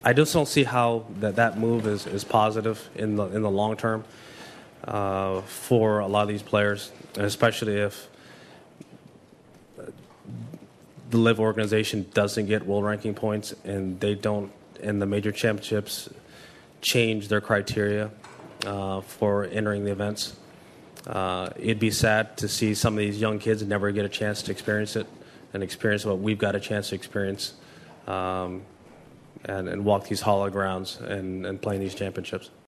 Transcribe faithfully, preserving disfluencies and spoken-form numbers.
I just don't see how that, that move is, is positive in the in the long term uh, for a lot of these players, and especially if the LIV organization doesn't get world ranking points and they don't, in the major championships, change their criteria uh, for entering the events. Uh, it'd be sad to see some of these young kids never get a chance to experience it and experience what we've got a chance to experience. Um, and, and walk these hollow grounds and, and playing these championships.